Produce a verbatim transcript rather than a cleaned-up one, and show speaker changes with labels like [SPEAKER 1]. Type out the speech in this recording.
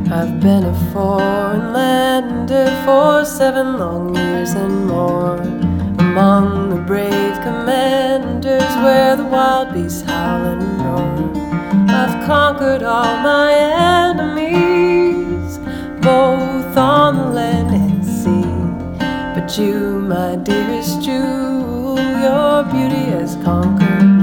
[SPEAKER 1] I've been a foreign lander for seven long years and more, among the brave commanders where the wild beasts howl and roar. I've conquered all my enemies, both on the land and sea. But you, my dearest jewel, your beauty has conquered me.